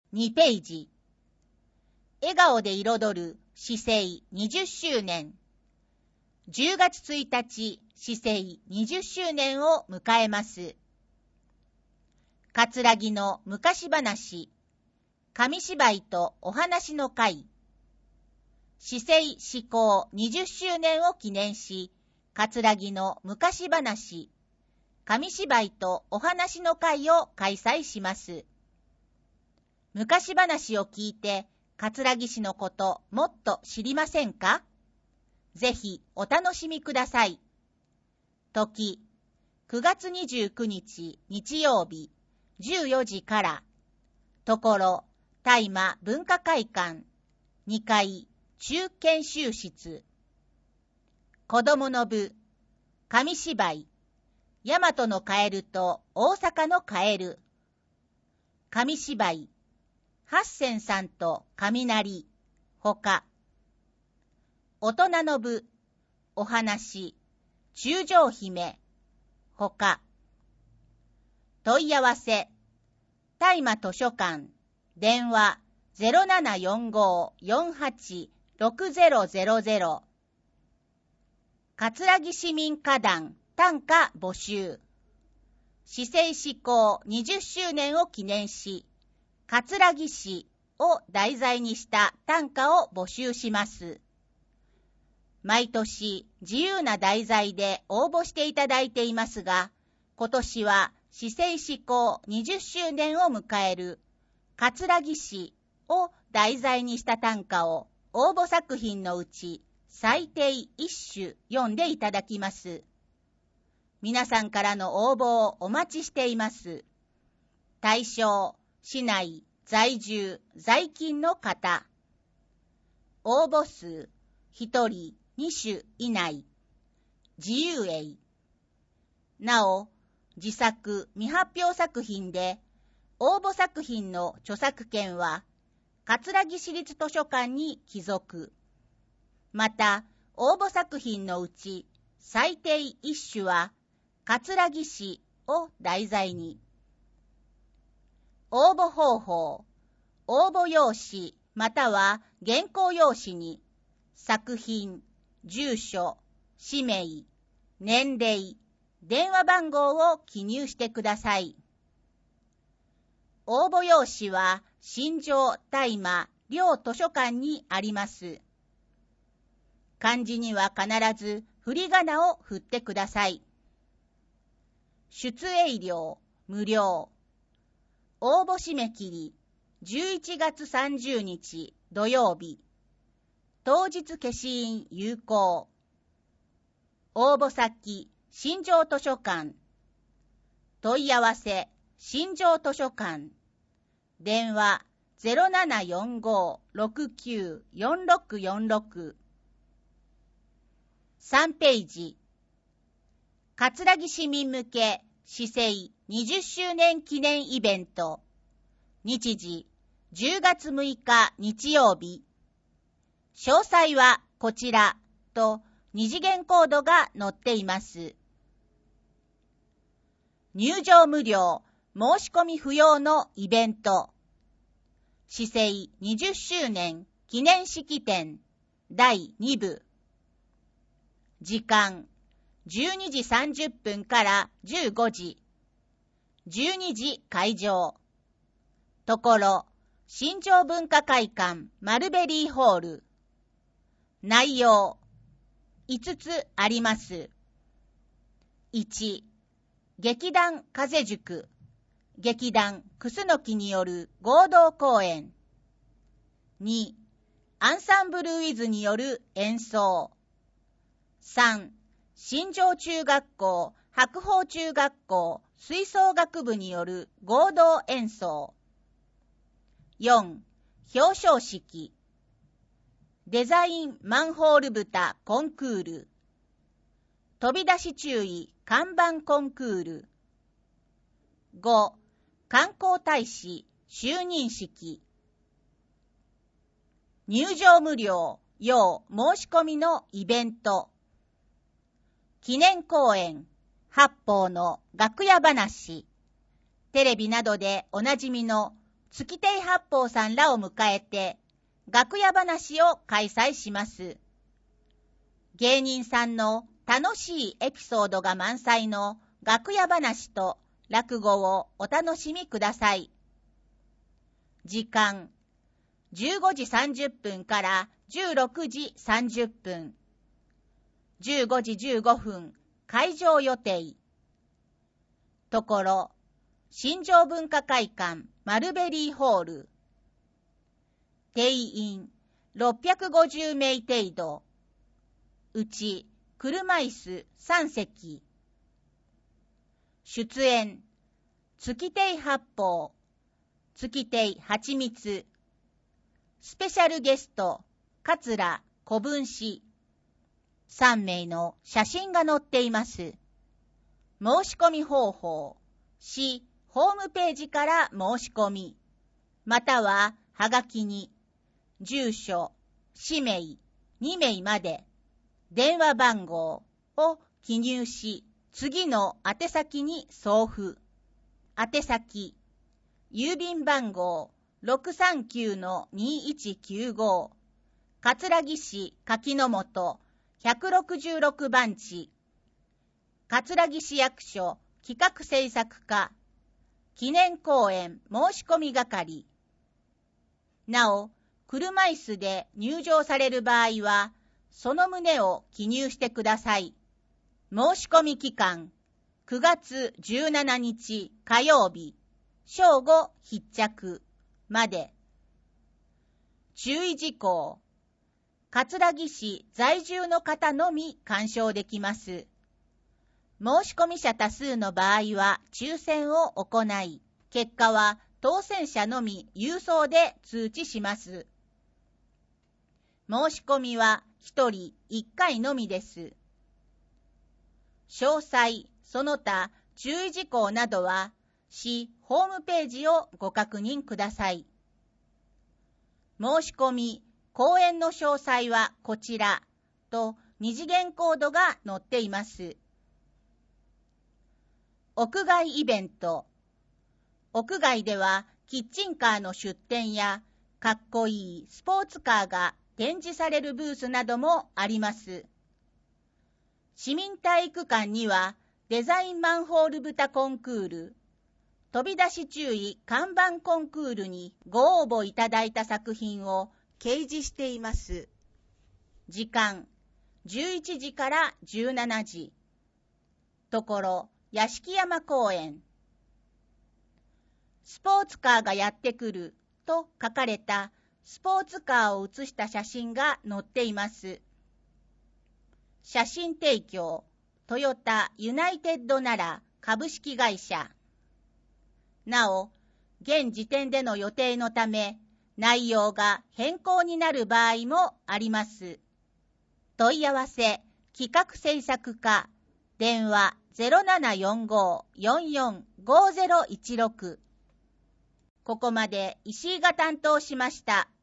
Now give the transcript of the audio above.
2ページ。笑顔で彩る市政20周年。10月1日、市政20周年を迎えます。葛城の昔話、紙芝居とお話の会。市政施行20周年を記念し、葛城の昔話、紙芝居とお話の会を開催します。昔話を聞いて、葛城市のこともっと知りませんか？ぜひお楽しみください。時、9月29日日曜日14時から。ところ、大麻文化会館2階中研修室。子供の部、紙芝居、大和のカエルと大阪のカエル。紙芝居、八仙さんと雷、ほか。大人の部、お話、中将姫、ほか。問い合わせ、大麻図書館、電話 0745-486000。葛城市民歌壇短歌募集。市政施行20周年を記念し、葛城市を題材にした短歌を募集します。毎年自由な題材で応募していただいていますが、今年は市政施行20周年を迎える葛城市を題材にした短歌を応募作品のうち最低1首読んでいただきます。皆さんからの応募をお待ちしています。対象、市内、在住、在勤の方。応募数、1人2首以内。自由営。なお、自作未発表作品で、応募作品の著作権は、葛城市立図書館に帰属。また、応募作品のうち、最低1首は、葛城市を題材に。応募方法、応募用紙または原稿用紙に作品、住所、氏名、年齢、電話番号を記入してください。応募用紙は新庄大麻両図書館にあります。漢字には必ず振り仮名を振ってください。出営料無料。応募締め切り11月30日土曜日。当日消印有効。応募先新庄図書館。問い合わせ新庄図書館。電話 0745-694646。3ページ。葛城市民向け市政20周年記念イベント。日時10月6日日曜日。詳細はこちらと二次元コードが載っています。入場無料、申し込み不要のイベント。市政20周年記念式典第2部。時間12時30分から15時。12時開場。ところ、新庄文化会館マルベリーホール。内容、5つあります。1、劇団風塾、劇団クスノキによる合同公演。2、アンサンブルウィズによる演奏。3、新庄中学校、白鵬中学校、吹奏楽部による合同演奏。4、表彰式。デザインマンホール蓋コンクール。飛び出し注意看板コンクール。5、観光大使就任式。入場無料、要申し込みのイベント。記念公演、八方の楽屋話。テレビなどでおなじみの月亭八方さんらを迎えて、楽屋話を開催します。芸人さんの楽しいエピソードが満載の楽屋話と落語をお楽しみください。時間、15時30分から16時30分。15時15分、会場予定。ところ、新庄文化会館マルベリーホール。定員650名程度。うち車椅子3席。出演、月亭八方、月亭八光。スペシャルゲスト、桂小文氏。3名の写真が載っています。申し込み方法、市ホームページから申し込み、またははがきに、住所、氏名、2名まで、電話番号を記入し、次の宛先に送付。宛先、郵便番号 639-2195、葛城市柿の本166番地、葛城市役所企画制作課、記念公演申し込み係。なお、車椅子で入場される場合は、その旨を記入してください。申し込み期間、9月17日火曜日、正午必着まで。注意事項、葛城市在住の方のみ鑑賞できます。申し込み者多数の場合は抽選を行い、結果は当選者のみ郵送で通知します。申し込みは1人1回のみです。詳細、その他注意事項などは市ホームページをご確認ください。申し込み、講演の詳細はこちらと二次元コードが載っています。屋外イベント。屋外ではキッチンカーの出店やかっこいいスポーツカーが展示されるブースなどもあります。市民体育館にはデザインマンホール豚コンクール、飛び出し注意看板コンクールにご応募いただいた作品を掲示しています。時間、11時から17時。ところ、屋敷山公園。スポーツカーがやってくると書かれたスポーツカーを写した写真が載っています。写真提供、トヨタユナイテッド奈良株式会社。なお、現時点での予定のため、内容が変更になる場合もあります。問い合わせ、企画制作課、電話 0745-445016。ここまで石井が担当しました。